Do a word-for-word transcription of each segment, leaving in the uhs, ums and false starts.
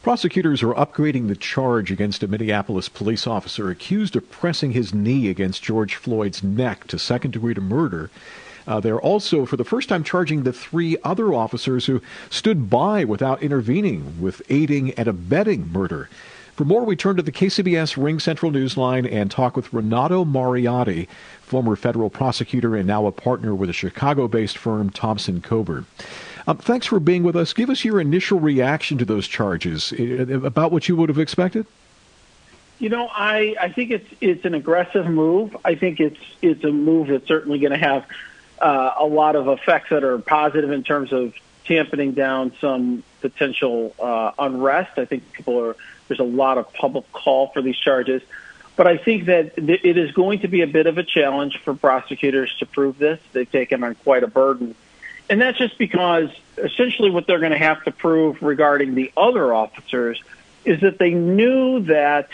Prosecutors are upgrading the charge against a Minneapolis police officer accused of pressing his knee against George Floyd's neck to second-degree murder. Uh, they're also, for the first time, charging the three other officers who stood by without intervening with aiding and abetting murder. For more, we turn to the K C B S Ring Central Newsline and talk with Renato Mariotti, former federal prosecutor and now a partner with a Chicago-based firm, Thompson Coburn. Um, thanks for being with us. Give us your initial reaction to those charges, about what you would have expected. You know, I, I think it's it's an aggressive move. I think it's it's a move that's certainly going to have uh, a lot of effects that are positive in terms of tamping down some potential uh, unrest. I think people are there's a lot of public call for these charges. But I think that th- it is going to be a bit of a challenge for prosecutors to prove this. They've taken on quite a burden. And that's just because essentially what they're going to have to prove regarding the other officers is that they knew that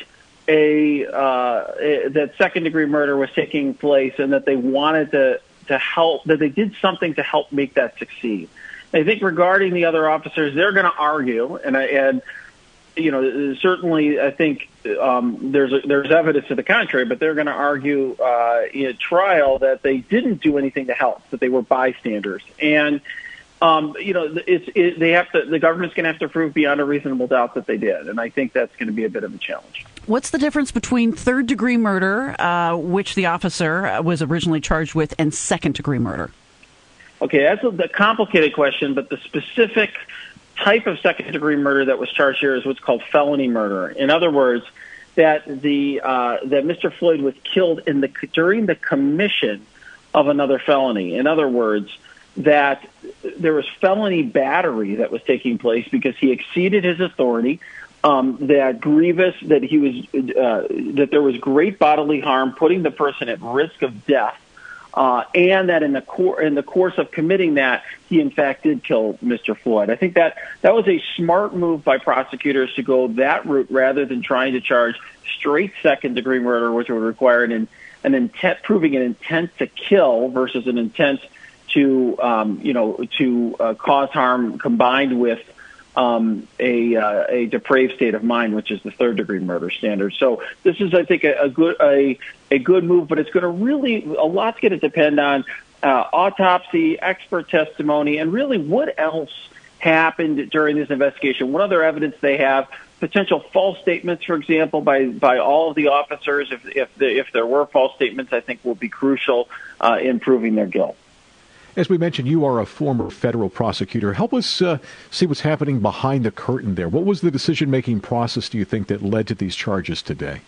a, uh, a that second-degree murder was taking place and that they wanted to, to help, that they did something to help make that succeed. I think regarding the other officers, they're going to argue, and I, and you know, certainly I think um, there's a, there's evidence to the contrary, but they're going to argue uh, in a trial that they didn't do anything to help, that they were bystanders. And, um, you know, it's, it, they have to, the government's going to have to prove beyond a reasonable doubt that they did. And I think that's going to be a bit of a challenge. What's the difference between third-degree murder, uh, which the officer was originally charged with, and second-degree murder? Okay, that's a, a complicated question, but the specific type of second-degree murder that was charged here is what's called felony murder. In other words, that the uh, that Mister Floyd was killed in the during the commission of another felony. In other words, that there was felony battery that was taking place because he exceeded his authority. Um, that grievous, that he was uh, that there was great bodily harm, putting the person at risk of death. Uh, and that in the cor- in the course of committing that, he in fact did kill Mister Floyd. I think that that was a smart move by prosecutors to go that route rather than trying to charge straight second-degree murder, which would require an an intent, proving an intent to kill versus an intent to um, you know to uh, cause harm combined with um, a uh, a depraved state of mind, which is the third-degree murder standard. So this is, I think, a, a good a a good move, but it's going to really, a lot's going to depend on uh, autopsy, expert testimony, and really what else happened during this investigation. What other evidence they have? Potential false statements, for example, by by all of the officers. If if the, if there were false statements, I think will be crucial uh, in proving their guilt. As we mentioned, you are a former federal prosecutor. Help us uh, see what's happening behind the curtain there. What was the decision-making process, do you think, that led to these charges today?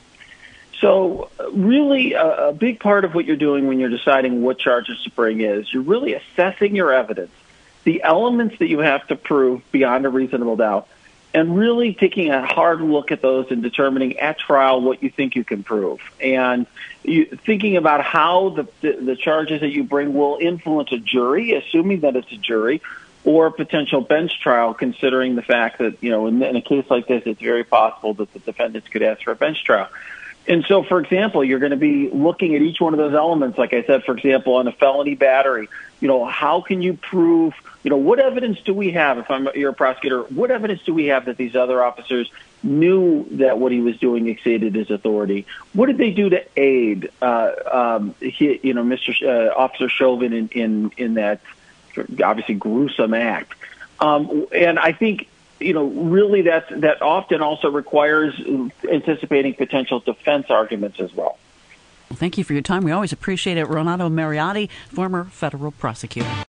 So really a, a big part of what you're doing when you're deciding what charges to bring is you're really assessing your evidence, the elements that you have to prove beyond a reasonable doubt, and really taking a hard look at those and determining at trial what you think you can prove. And you, thinking about how the, the, the charges that you bring will influence a jury, assuming that it's a jury, or a potential bench trial, considering the fact that, you know, in, in a case like this, it's very possible that the defendants could ask for a bench trial. And so, for example, you're going to be looking at each one of those elements. Like I said, for example, on a felony battery, you know, how can you prove, you know, what evidence do we have, if I'm you're a prosecutor, what evidence do we have that these other officers knew that what he was doing exceeded his authority? What did they do to aid, uh, um, he, you know, Mister Sh- uh, Officer Chauvin in, in, in that obviously gruesome act? Um, and I think, you know, really that that often also requires anticipating potential defense arguments as well. Well, thank you for your time. We always appreciate it. Renato Mariotti, former federal prosecutor.